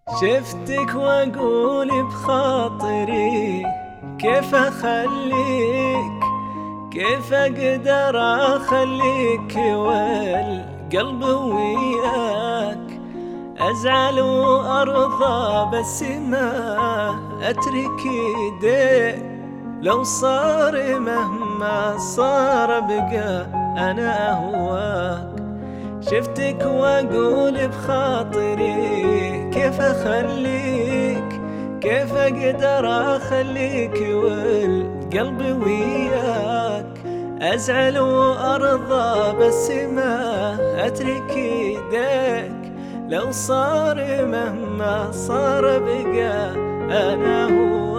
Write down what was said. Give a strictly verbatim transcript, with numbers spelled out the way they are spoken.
شفتك واقول بخاطري كيف اخليك، كيف اقدر اخليك والقلب وياك. ازعل وارضى بس ما اترك ايديك، لو صار مهما صار بقى انا اهواك. شفتك واقول بخاطري كيف اخليك، كيف اقدر اخليك والقلب وياك. ازعل وارضى بس ما اترك ايديك، لو صار مهما صار بقى انا هو